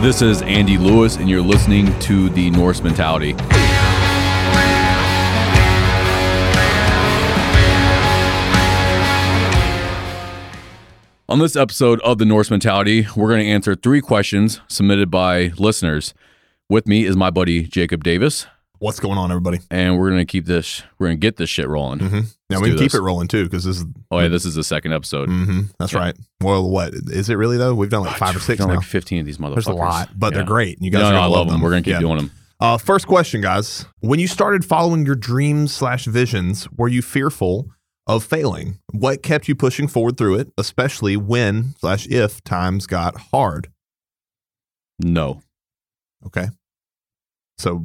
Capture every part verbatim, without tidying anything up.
This is Andy Lewis, and you're listening to The Norse Mentality. On this episode of The Norse Mentality, we're going to answer three questions submitted by listeners. With me is my buddy Jacob Davis. What's going on, everybody? And we're going to keep this, we're going to get this shit rolling. Mm-hmm. Now we can keep it rolling too, because this is... Oh yeah, this is the second episode. Mm-hmm. That's yeah. right. Well, what? Is it really though? We've done like five or six We've done now. like fifteen of these motherfuckers. There's a lot, but yeah. they're great. You guys no, are no, gonna I love love them. them. We're going to keep yeah. doing them. Uh, first question, guys. When you started following your dreams slash visions, were you fearful of failing? What kept you pushing forward through it, especially when slash if times got hard? No. Okay. So...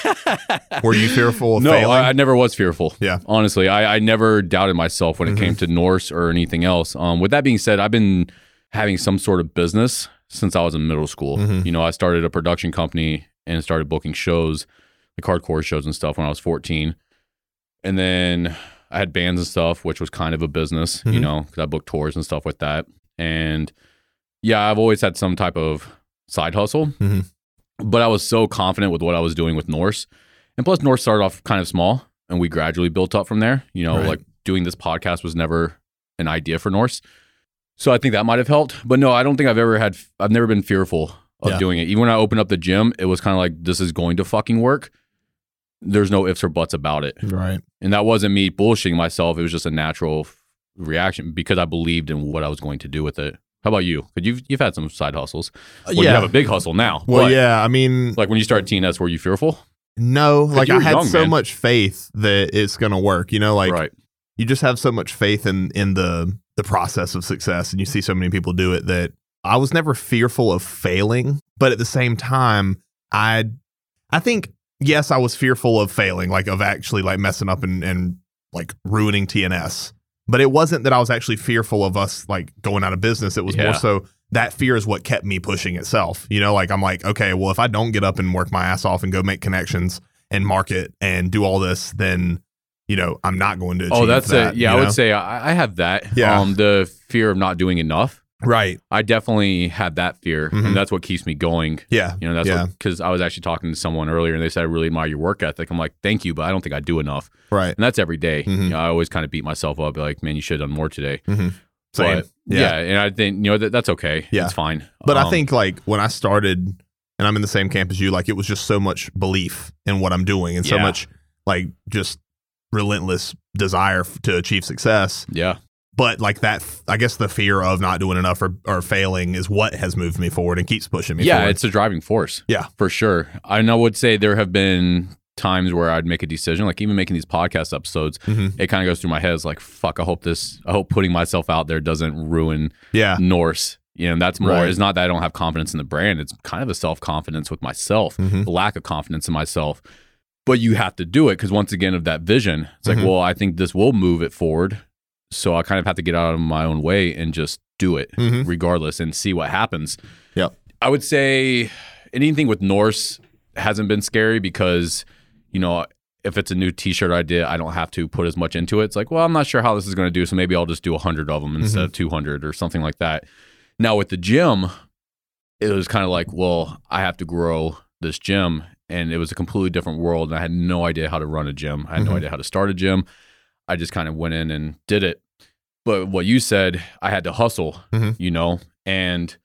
Were you fearful of no, failing? I, I never was fearful. Yeah. Honestly, I, I never doubted myself when it mm-hmm. came to Norse or anything else. Um, with that being said, I've been having some sort of business since I was in middle school. Mm-hmm. You know, I started a production company and started booking shows, like hardcore shows and stuff when I was fourteen. And then I had bands and stuff, which was kind of a business, mm-hmm. you know, because I booked tours and stuff with that. And yeah, I've always had some type of side hustle. Mm-hmm. But I was so confident with what I was doing with Norse. And plus, Norse started off kind of small, and we gradually built up from there. You know, right. like doing this podcast was never an idea for Norse. So I think that might have helped. But no, I don't think I've ever had, I've never been fearful of yeah. doing it. Even when I opened up the gym, it was kind of like, this is going to fucking work. There's no ifs or buts about it. Right. And that wasn't me bullshitting myself. It was just a natural reaction because I believed in what I was going to do with it. How about you? Because you've you've had some side hustles. Well, yeah. You have a big hustle now. Well, but, yeah. I mean, like when you started T N S, were you fearful? No, like I had young, so man. much faith that it's going to work. You know, like right. you just have so much faith in in the the process of success, and you see so many people do it that I was never fearful of failing. But at the same time, I I think yes, I was fearful of failing, like of actually like messing up and and like ruining T N S. But it wasn't that I was actually fearful of us like going out of business. It was yeah. more so that fear is what kept me pushing itself. You know, like I'm like, okay, well, if I don't get up and work my ass off and go make connections and market and do all this, then, you know, I'm not going to achieve Oh, that's that, it. Yeah, you I know? would say I, I have that. Yeah. Um, the fear of not doing enough. Right. I definitely had that fear. Mm-hmm. And that's what keeps me going. Yeah. You know, that's yeah. because I was actually talking to someone earlier and they said, I really admire your work ethic. I'm like, thank you, but I don't think I do enough. Right. And that's every day. Mm-hmm. You know, I always kind of beat myself up like, man, you should have done more today. Mm-hmm. Same. But, yeah. yeah. And I think, you know, that, that's okay. Yeah. It's fine. But um, I think like when I started and I'm in the same camp as you, like it was just so much belief in what I'm doing and so yeah. much like just relentless desire f- to achieve success. Yeah. But like that, I guess the fear of not doing enough or, or failing is what has moved me forward and keeps pushing me yeah, forward. it's a driving force. Yeah. For sure. I know, would say there have been times where I'd make a decision, like even making these podcast episodes, mm-hmm. it kind of goes through my head. It's like, fuck, I hope this, I hope putting myself out there doesn't ruin yeah. Norse. You know, and that's more, right. it's not that I don't have confidence in the brand. It's kind of a self-confidence with myself, mm-hmm. the lack of confidence in myself. But you have to do it because once again, of that vision, it's like, mm-hmm. well, I think this will move it forward. So I kind of have to get out of my own way and just do it mm-hmm. regardless and see what happens. Yeah. I would say anything with Norse hasn't been scary because, you know, if it's a new t-shirt idea, I don't have to put as much into it. It's like, well, I'm not sure how this is going to do, so maybe I'll just do one hundred of them mm-hmm. instead of two hundred or something like that. Now with the gym, it was kind of like, well, I have to grow this gym, and it was a completely different world, and I had no idea how to run a gym. I had mm-hmm. no idea how to start a gym. I just kind of went in and did it. But what you said, I had to hustle, mm-hmm. you know, and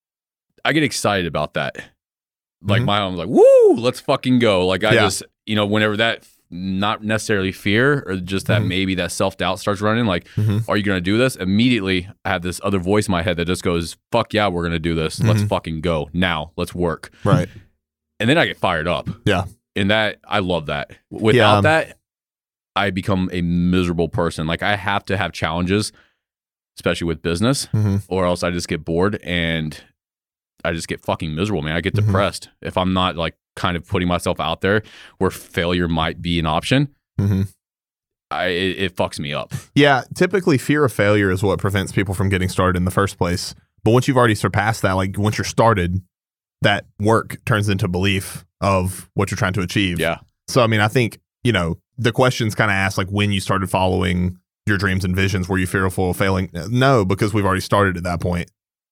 I get excited about that. Like mm-hmm. my mom's like, woo, let's fucking go. Like I yeah. just, you know, whenever that, not necessarily fear or just that mm-hmm. maybe that self-doubt starts running, like, mm-hmm. are you going to do this? Immediately, I have this other voice in my head that just goes, fuck yeah, we're going to do this. Mm-hmm. Let's fucking go now. Let's work. Right. And then I get fired up. Yeah. And that, I love that. Without yeah, um, that, I become a miserable person. Like I have to have challenges, especially with business, mm-hmm. or else I just get bored and I just get fucking miserable, man. I get mm-hmm. depressed if I'm not like kind of putting myself out there where failure might be an option. Mm-hmm. I it, it fucks me up. Yeah, typically fear of failure is what prevents people from getting started in the first place. But once you've already surpassed that, like once you're started, that work turns into belief of what you're trying to achieve. Yeah. So I mean, I think, you know, the question's kind of asked like when you started following your dreams and visions, were you fearful of failing? No, because we've already started at that point.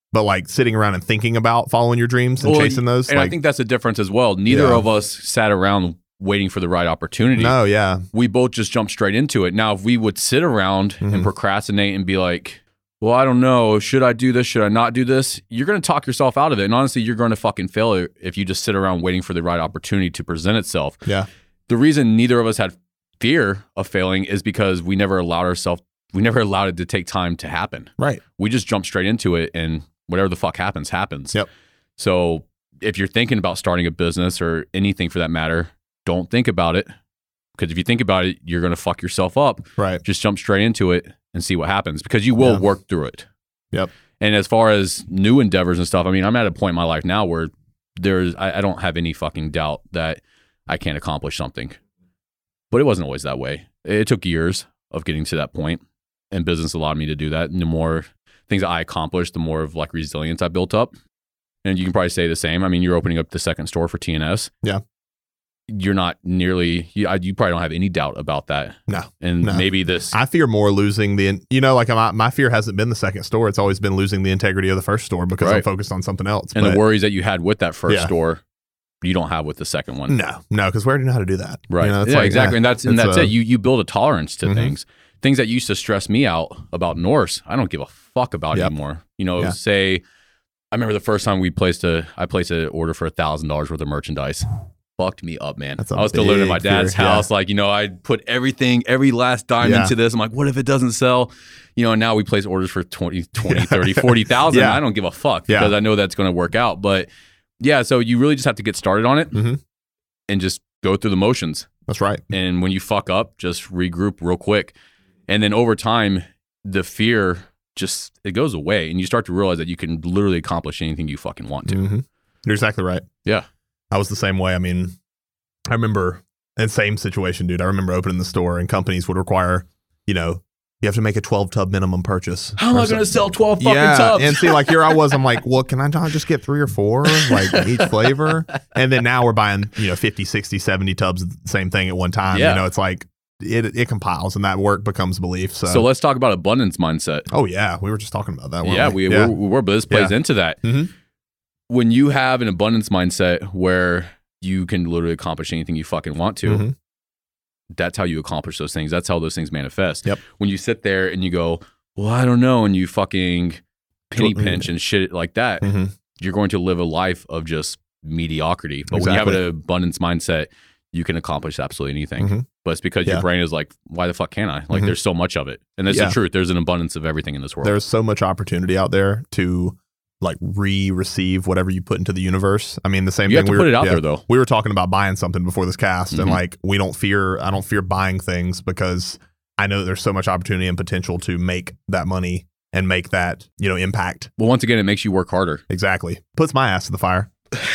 but like sitting around and thinking about following your dreams and Well, chasing those. And like, I think that's the difference as well. Neither Yeah. of us sat around waiting for the right opportunity. no, yeah, We both just jumped straight into it. Now, if we would sit around Mhm. and procrastinate and be like, well, I don't know, should I do this? Should I not do this? You're going to talk yourself out of it. And honestly, you're going to fucking fail if you just sit around waiting for the right opportunity to present itself. yeah, The reason neither of us had fear of failing is because we never allowed ourselves, we never allowed it to take time to happen. right. We just jumped straight into it, and whatever the fuck happens, happens. Yep. So if you're thinking about starting a business or anything for that matter, don't think about it. Because if you think about it, you're going to fuck yourself up. Right. Just jump straight into it and see what happens, because you will Yeah. work through it. Yep. And as far as new endeavors and stuff, I mean, I'm at a point in my life now where there's, I, I don't have any fucking doubt that I can't accomplish something. But it wasn't always that way. It took years of getting to that point, and business allowed me to do that. And the more things that I accomplished, the more of like resilience I built up. And you can probably say the same. I mean, you're opening up the second store for T N S. Yeah. You're not nearly, you, I- you probably don't have any doubt about that. No. And No. maybe this, I fear more losing the, you know, like my, my fear hasn't been the second store. It's always been losing the integrity of the first store because I'm Right. focused on something else. and But the worries that you had with that first Yeah. store, you don't have with the second one. no, no, because we already know how to do that. Right. You know, it's yeah, like, exactly. eh, and that's, and it's, that's uh, it. You, you build a tolerance to Mhm. things. Things that used to stress me out about Norse, I don't give a fuck about Yep. anymore. You know, Yeah. say, I remember the first time we placed a, I placed an order for a thousand dollars worth of merchandise. Fucked me up, man. That's a I was still living in my big dad's fear, yeah. house. Like, you know, I put everything, every last dime Yeah. into this. I'm like, what if it doesn't sell? You know, and now we place orders for twenty, twenty, thirty, forty thousand. Yeah. I don't give a fuck Yeah. because I know that's going to work out. But yeah, so you really just have to get started on it Mhm. and just go through the motions. That's right. And when you fuck up, just regroup real quick. And then over time, the fear just, it goes away. And you start to realize that you can literally accomplish anything you fucking want to. Mhm. You're exactly right. Yeah. I was the same way. I mean, I remember, and same situation, dude. I remember opening the store and companies would require, you know, you have to make a twelve tub minimum purchase. How am Or I going to something. sell twelve fucking Yeah, tubs? and see, like here I was, I'm like, well, can I not just get three or four, like each flavor? And then now we're buying, you know, fifty, sixty, seventy tubs, of the same thing at one time. Yeah. You know, it's like, it it compiles and that work becomes belief. So, So let's talk about abundance mindset. oh yeah, we were just talking about that. weren't Yeah, we, we, We're, we're, but this plays Yeah. into that. Mhm. When you have an abundance mindset where you can literally accomplish anything you fucking want to, Mhm. that's how you accomplish those things. That's how those things manifest. Yep. When you sit there and you go, well, I don't know, and you fucking penny Totally. pinch and shit like that, Mhm. you're going to live a life of just mediocrity. But when Exactly. you have an abundance mindset, you can accomplish absolutely anything. Mhm. But it's because Yeah. your brain is like, why the fuck can't I? Like, Mhm. there's so much of it. And that's Yeah. the truth. There's an abundance of everything in this world. There's so much opportunity out there to like re-receive whatever you put into the universe. I mean, the same you thing. have to we put were, it out yeah, there, though. we were talking about buying something before this cast, Mhm. and like we don't fear. I don't fear buying things because I know there's so much opportunity and potential to make that money and make that, you know, impact. Well, once again, it makes you work harder. Exactly. Puts my ass to the fire.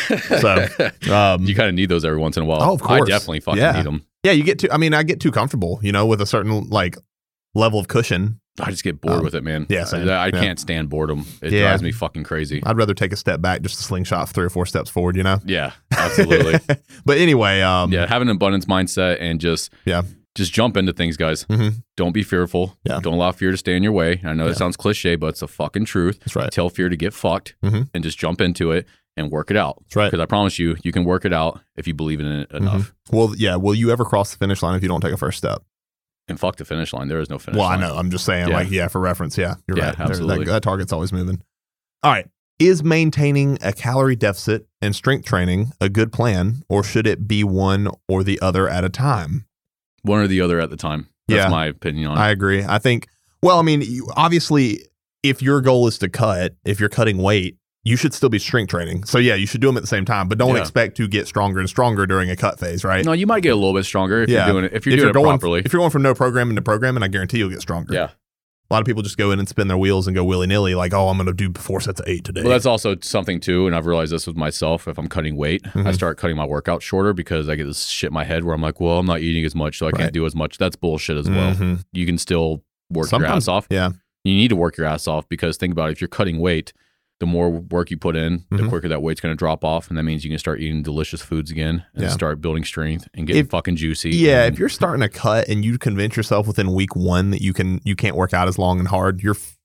So, um, you kind of need those every once in a while. Oh, of I course. definitely fucking Yeah. need them. yeah, you get too. I mean, I get too comfortable, you know, with a certain like level of cushion. I just get bored Um, with it, man. yeah, same. I, I Yeah. can't stand boredom. It Yeah. drives me fucking crazy. I'd rather take a step back just to slingshot three or four steps forward, you know. Yeah, absolutely. But anyway, um, yeah, have an abundance mindset and just Yeah. just jump into things, guys. Mhm. Don't be fearful. Yeah. Don't allow fear to stay in your way. I know Yeah. it sounds cliche, but it's the fucking truth. that's right. Tell fear to get fucked Mhm. and just jump into it and work it out. That's right. Because I promise you, you can work it out if you believe in it enough. Well, yeah. Will you ever cross the finish line if you don't take a first step? And fuck the finish line. There is no finish well, line. I know. I'm just saying, Yeah. like, yeah, for reference. Yeah, you're Yeah, right. There- absolutely. That, that target's always moving. All right. Is maintaining a calorie deficit and strength training a good plan, or should it be one or the other at a time? One or the other at the time. That's Yeah. my opinion on it. I agree. I think, well, I mean, you, obviously, if your goal is to cut, if you're cutting weight, you should still be strength training. So, yeah, you should do them at the same time, but don't Yeah. expect to get stronger and stronger during a cut phase, right? No, you might get a little bit stronger if Yeah. you're doing it. If you're if doing you're it going, properly. If you're going from no programming to programming, I guarantee you'll get stronger. Yeah. A lot of people just go in and spin their wheels and go willy nilly, like, oh, I'm going to do four sets of eight today. Well, that's also something too, and I've realized this with myself. If I'm cutting weight, I Mhm. start cutting my workout shorter because I get this shit in my head where I'm like, well, I'm not eating as much, so I Right. can't do as much. That's bullshit as well. Mhm. You can still work your Sometimes- ass off. Yeah. You need to work your ass off because think about it. If you're cutting weight, the more work you put in, the Mhm. quicker that weight's going to drop off, and that means you can start eating delicious foods again and Yeah. start building strength and getting If- fucking juicy. Yeah, and- if you're starting to cut and you convince yourself within week one that you can you can't work out as long and hard, you're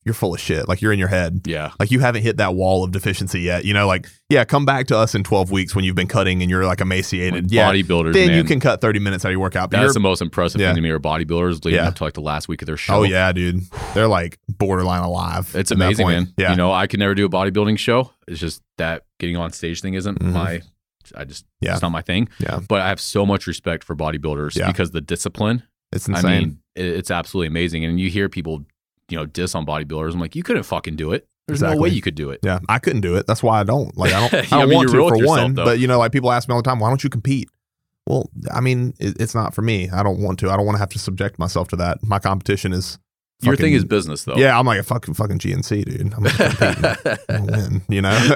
you're full of shit. Like you're in your head. Yeah. Like you haven't hit that wall of deficiency yet. You know, like, yeah, come back to us in twelve weeks when you've been cutting and you're like emaciated. Like yeah. bodybuilders, Then man. you can cut thirty minutes out of your workout. But That's you're, the most impressive yeah. thing to me are bodybuilders leading Yeah. up to like the last week of their show. oh yeah, dude. They're like borderline alive. It's at that amazing, point. man. Yeah. You know, I could never do a bodybuilding show. It's just that getting on stage thing isn't Mhm. my, I just, Yeah. it's not my thing. Yeah. But I have so much respect for bodybuilders Yeah. because the discipline, It's insane. I mean, it, it's absolutely amazing. And you hear people, you know, diss on bodybuilders. I'm like, you couldn't fucking do it. There's no Exactly. way you could do it. yeah. I couldn't do it. That's why I don't. Like I don't, I Yeah, don't I mean, want you're to real for with yourself, one. though. But you know, like people ask me all the time, why don't you compete? Well, I mean, it, it's not for me. I don't want to. I don't want to have to subject myself to that. My competition is Your fucking- thing is business, though. Yeah, I'm like a fucking fucking G N C, dude. I'm gonna compete and win, you know?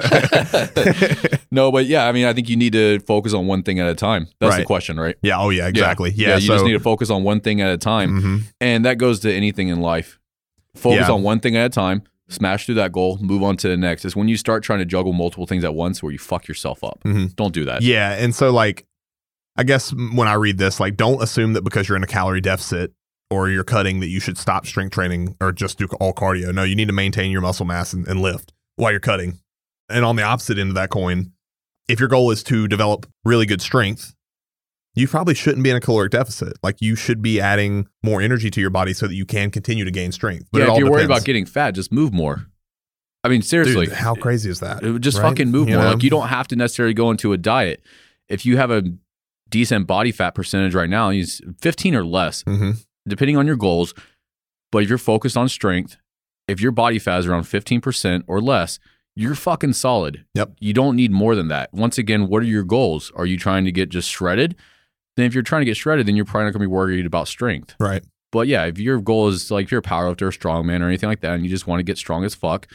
No, but yeah, I mean, I think you need to focus on one thing at a time. That's the Right. question, right? yeah, oh yeah, exactly. Yeah, Yeah, you so, just need to focus on one thing at a time. mhm. And that goes to anything in life. Focus Yeah. on one thing at a time, smash through that goal, move on to the next. It's when you start trying to juggle multiple things at once where you fuck yourself up. Mhm. Don't do that. Yeah, and so like, I guess when I read this, like, don't assume that because you're in a calorie deficit or you're cutting that you should stop strength training or just do all cardio. No, you need to maintain your muscle mass and, and lift while you're cutting. And on the opposite end of that coin, if your goal is to develop really good strength, you probably shouldn't be in a caloric deficit. Like you should be adding more energy to your body so that you can continue to gain strength. But Yeah, it if all you're worried depends. about getting fat, just move more. I mean, seriously. Dude, how crazy is that? It would just right? fucking move You more. know? Like you don't have to necessarily go into a diet. If you have a decent body fat percentage right now, use fifteen or less, Mhm. depending on your goals. But if you're focused on strength, if your body fat is around fifteen percent or less, you're fucking solid. Yep. You don't need more than that. Once again, what are your goals? Are you trying to get just shredded? Then if you're trying to get shredded, then you're probably not going to be worried about strength. Right. But yeah, if your goal is like if you're a powerlifter or strongman or anything like that, and you just want to get strong as fuck,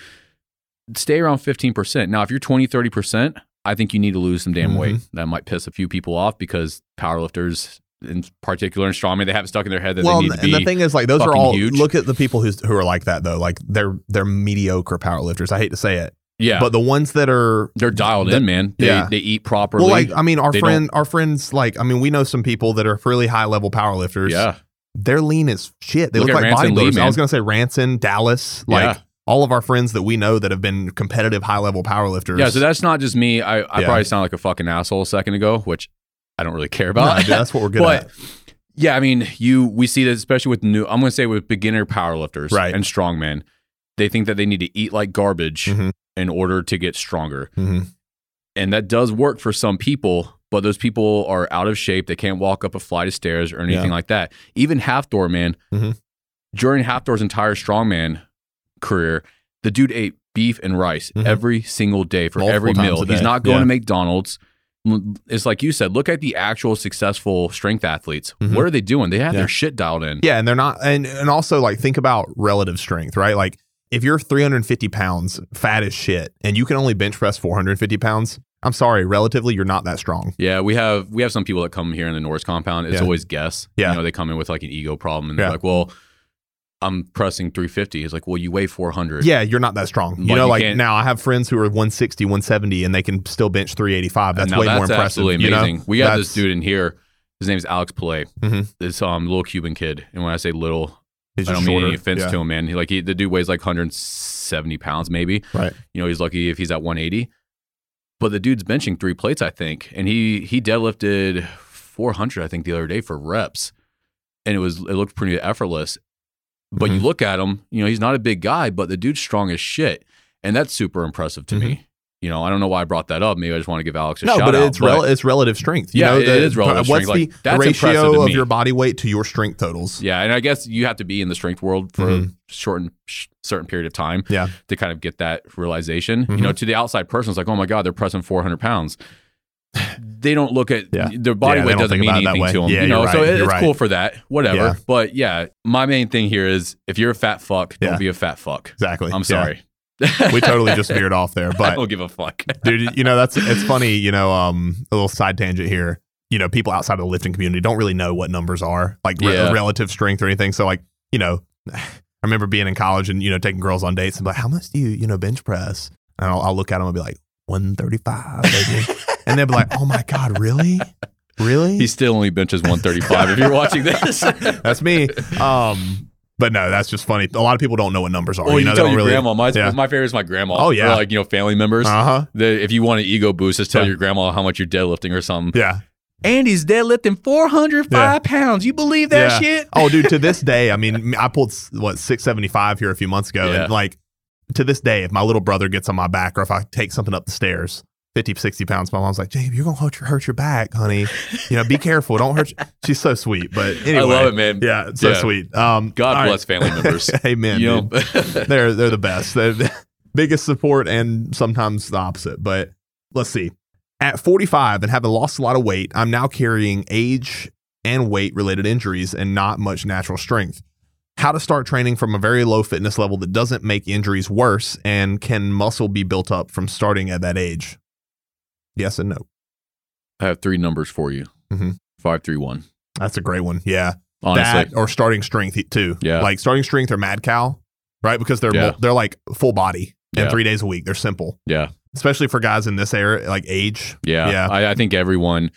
stay around fifteen percent. Now, if you're twenty, thirty percent, I think you need to lose some damn Mhm. weight. That might piss a few people off because powerlifters in particular and strongman, they have it stuck in their head that Well, they need and to be. the thing is, like, those are fucking all. huge. Look at the people who's who are like that though. Like they're they're mediocre powerlifters. I hate to say it, yeah. but the ones that are They're dialed the- in, man. They, yeah. they eat properly. well, like I mean, our They friend, our friends, like I mean, we know some people that are really high level powerlifters. yeah. they're lean as shit. They Look look, at like Ranson Lee, bodybuilders. I man. was gonna say Ranson, Dallas, like Yeah. all of our friends that we know that have been competitive high level powerlifters. Yeah, so that's not just me. I, I Yeah. probably sound like a fucking asshole a second ago, which I don't really care No, about. dude, that's what we're good but at. yeah, I mean, you we see that especially with new. I'm going to say with beginner powerlifters Right. and strongmen, they think that they need to eat like garbage Mhm. in order to get stronger, Mhm. and that does work for some people. But those people are out of shape. They can't walk up a flight of stairs or anything Yeah. like that. Even Halfdoor, man, Mhm. during Halfdoor's entire strongman career, the dude ate beef and rice Mhm. every single day for Multiple every times meal. a He's day. not going Yeah. to McDonald's. It's like you said, look at the actual successful strength athletes. Mhm. What are they doing? They have Yeah. their shit dialed in. Yeah, and they're not, and and also like think about relative strength, right? Like if you're three hundred fifty pounds, fat as shit, and you can only bench press four hundred fifty pounds, I'm sorry, relatively, you're not that strong. Yeah, we have we have some people that come here in the Norris compound. It's Yeah. always guess. Yeah. You know, they come in with like an ego problem and they're Yeah. like, well, I'm pressing three fifty. It's like, well, you weigh four hundred. Yeah, you're not that strong. You Like, know, you like can't- now I have friends who are one sixty, one seventy, and they can still bench three eighty-five. That's now way that's more impressive. absolutely you know? amazing. We got this That's- dude in here. His name's Alex Pillay. Mhm. This um little Cuban kid. And when I say little, He's I just don't mean shorter. any offense Yeah. to him, man. He, like he, the dude weighs like one hundred seventy pounds, maybe. Right. You know, he's lucky if he's at one eighty. But the dude's benching three plates, I think, and he he deadlifted four hundred, I think, the other day for reps, and it was it looked pretty effortless. But you Mhm. look at him, you know, he's not a big guy, but the dude's strong as shit, and that's super impressive to me. You know, I don't know why I brought that up. Maybe I just want to give Alex a No, shout but out. it's rel- it's relative strength. You Yeah, know, it the- is relative What's strength. Like, the, that's the impressive ratio to of me. your body weight to your strength totals? Yeah, and I guess you have to be in the strength world for Mhm. a short sh- certain period of time Yeah. to kind of get that realization. Mhm. You know, to the outside person, it's like, oh my God, they're pressing four hundred pounds. They don't look at Yeah. their body Yeah, they weight don't doesn't think mean about it that anything way. to them. Yeah, you know, you're so right. it- You're it's right. cool for that, whatever. Yeah. But yeah, my main thing here is if you're a fat fuck, don't Yeah. be a fat fuck. Exactly. I'm Yeah. sorry. We totally just veered off there, I but don't give a fuck. dude, you know, that's it's funny, you know, um a little side tangent here. You know, people outside of the lifting community don't really know what numbers are, like re- Yeah. relative strength or anything. So like, you know, I remember being in college and, you know, taking girls on dates and be like, how much do you, you know, bench press? And I'll, I'll look at them and be like, one thirty-five, baby. And they'll be like, oh my God, really? Really? He still only benches one thirty-five if you're watching this. That's me. Um, But no, that's just funny. A lot of people don't know what numbers are. Well, you, know, you they tell don't your really, grandma. My, yeah. my favorite is my grandma. Oh, yeah. Or like, you know, family members. Uh-huh. The, if you want an ego boost, just tell Yeah. your grandma how much you're deadlifting or something. Yeah. Andy's deadlifting four hundred five Yeah. pounds. You believe that Yeah. shit? Oh, dude, to this day, I mean, I pulled, what, six seventy-five here a few months ago. Yeah. And like, to this day, if my little brother gets on my back or if I take something up the stairs, fifty, sixty pounds, my mom's like, James, you're going to hurt your, hurt your back, honey. You know, be careful. Don't hurt you. She's so sweet. But anyway. I love it, man. Yeah, it's so Yeah. sweet. Um, God all bless family members. Amen. You dude. know? they're they're the best. They're the biggest support and sometimes the opposite. But let's see. At forty-five and having lost a lot of weight, I'm now carrying age and weight related injuries and not much natural strength. How to start training from a very low fitness level that doesn't make injuries worse, and can muscle be built up from starting at that age? Yes and no. I have three numbers for you. Mhm. Five, three, one. That's a great one. Yeah. Honestly. That or starting strength too. Yeah. Like starting strength or Mad Cow, right? Because they're Yeah. mo- they're like full body and Yeah. three days a week. They're simple, Yeah. especially for guys in this era, like age. Yeah. Yeah. I, I think everyone,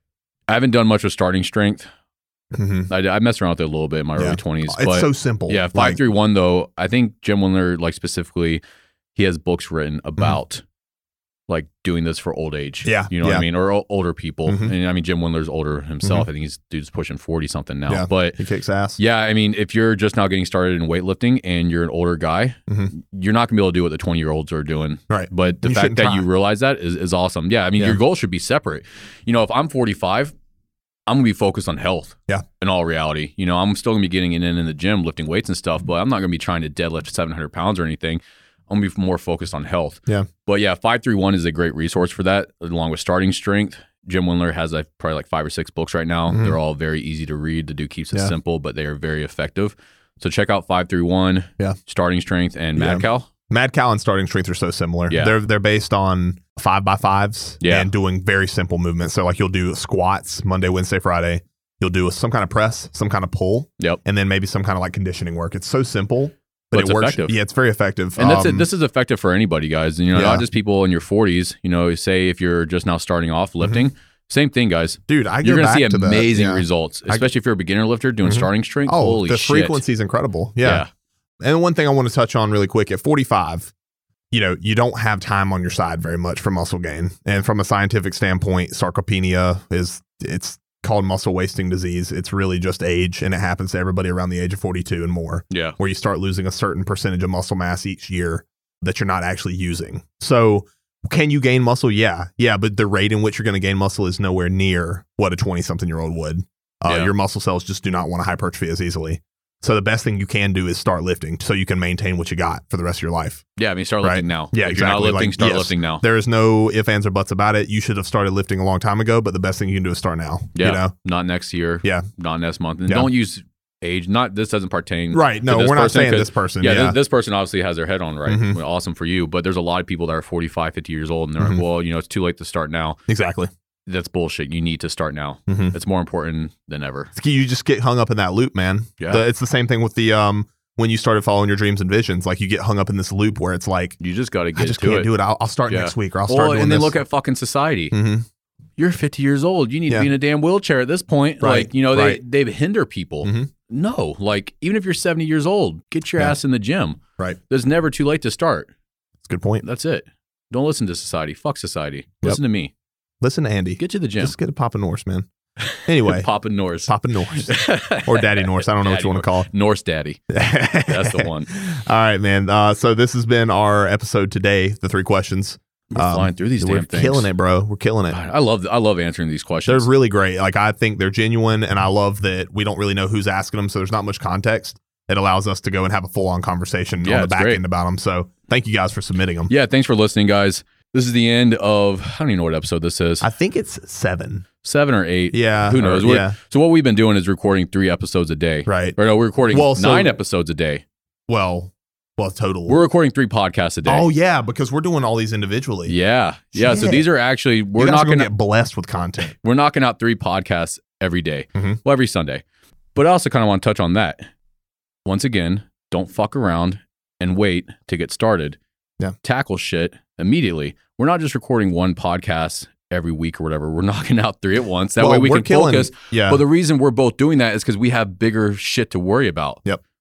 I haven't done much with starting strength. Mm-hmm. I, I messed around with it a little bit in my Yeah. early twenties. It's but so simple. yeah, five, Like, three, one though, I think Jim Windler, like specifically, he has books written about like doing this for old age. Yeah, You know what yeah. I mean? Or o- older people. Mhm. And I mean, Jim Windler's older himself. I think he's dude's pushing forty something now. Yeah. But he kicks ass. yeah, I mean, if you're just now getting started in weightlifting and you're an older guy, Mhm. you're not gonna be able to do what the twenty year olds are doing. Right. But the You fact shouldn't that you try. realize that is, is awesome. Yeah. I mean, Yeah. your goal should be separate. You know, if I'm forty-five, I'm gonna be focused on health. Yeah. In all reality, you know, I'm still gonna be getting in in the gym, lifting weights and stuff, but I'm not gonna be trying to deadlift seven hundred pounds or anything. I'm gonna be more focused on health. Yeah. But yeah, five three one is a great resource for that, along with starting strength. Jim Windler has like probably like five or six books right now. Mhm. They're all very easy to read. The dude keeps it Yeah. simple, but they are very effective. So check out five three one, Yeah. starting strength, and Mad Yeah. Cow. Mad Cow and starting strength are so similar. Yeah. They're they're based on five by fives Yeah. and doing very simple movements. So like you'll do squats Monday, Wednesday, Friday. You'll do some kind of press, some kind of pull, Yep. and then maybe some kind of like conditioning work. It's so simple, but But it's it works. effective. Yeah, it's very effective. And that's it. Um, This is effective for anybody, guys. You know, Yeah. not just people in your forties. You know, say if you're just now starting off lifting, same thing, guys. dude, I You're go going to back see to that. amazing Yeah. results, I- especially if you're a beginner lifter doing Mhm. starting strength. Oh, Holy the shit! frequency is incredible. Yeah. And one thing I want to touch on really quick at forty-five, you know, you don't have time on your side very much for muscle gain. And from a scientific standpoint, sarcopenia is it's called muscle wasting disease. It's really just age, and it happens to everybody around the age of forty-two and more, Yeah. where you start losing a certain percentage of muscle mass each year that you're not actually using. So can you gain muscle? Yeah. Yeah. But the rate in which you're going to gain muscle is nowhere near what a twenty something year old would. Uh, Yeah. Your muscle cells just do not want to hypertrophy as easily. So the best thing you can do is start lifting so you can maintain what you got for the rest of your life. Yeah. I mean, start Right. lifting now. Yeah, If you're not exactly. lifting, Like, start yes. lifting now. There is no ifs, ands, or buts about it. You should have started lifting a long time ago, but the best thing you can do is start now. Yeah. You know? Not next year. Yeah. Not next month. And Yeah. don't use age. Not this doesn't pertain. Right. No, to this we're not person, saying 'cause- this person. Yeah, Yeah. This, this person obviously has their head on right. Mhm. Well, awesome for you. But there's a lot of people that are forty-five, fifty years old and they're Mhm. like, well, you know, it's too late to start now. Exactly. That's bullshit. You need to start now. Mhm. It's more important than ever. You just get hung up in that loop, man. Yeah. The- it's the same thing with the, um, when you started following your dreams and visions, like you get hung up in this loop where it's like, You just got to I get just to can't it. do it. I'll, I'll start Yeah. next week or I'll start Well, doing and then this. look at fucking society. Mhm. You're fifty years old. You need Yeah. to be in a damn wheelchair at this point. Right. Like, you know, they, Right. they hinder people. Mhm. No, like even if you're seventy years old, get your Yeah. ass in the gym. Right. There's never too late to start. That's a good point. That's it. Don't listen to society. Fuck society. Yep. Listen to me. Listen to Andy. Get to the gym. Just get a Papa Norse, man. Anyway, Papa Norse. Papa Norse or Daddy Norse. I don't know what Daddy you want to call it. Norse Daddy. That's the one. All right, man. Uh, so this has been our episode today. The three questions. We're Um, flying through these We're damn things. killing it, bro. We're killing it. I love I love answering these They're questions. really great. Like I think they're genuine, and I love that we don't really know who's asking them, so there's not much context. It allows us to go and have a full on conversation Yeah, on the it's back great. end about them. So thank you guys for submitting them. Yeah, thanks for listening, guys. This is the end of I don't even know what episode this is. I think it's seven. Seven or eight. Yeah. Who knows? or- We're- yeah. So what we've been doing is recording three episodes a day. Right. Or no, we're recording Well, so- nine episodes a day. Well, well, total. We're recording three podcasts a day. oh yeah, because we're doing all these individually. yeah. Yeah. So Shit. these are actually we're you guys are knocking gonna out, get blessed with content. we're knocking out three podcasts every day. Mhm. Well, every Sunday. But I also kind of want to touch on that. Once again, don't fuck around and wait to get started. Yeah. Tackle shit immediately. We're not just recording one podcast every week or whatever. We're knocking out three at once. That Well, way we we're can killing- focus. Yeah. But the reason we're both doing that is because we have bigger shit to worry about. Yep.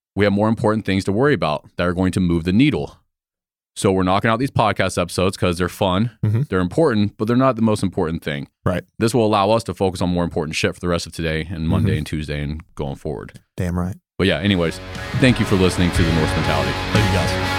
we have more important things to worry about that are going to move the needle. So we're knocking out these podcast episodes because they're fun, mm-hmm. they're important, but they're not the most important thing. Right. This will allow us to focus on more important shit for the rest of today and Monday mm-hmm. and Tuesday and going forward. Damn right. But yeah, anyways, thank you for listening to The Norse Mentality. Love you guys.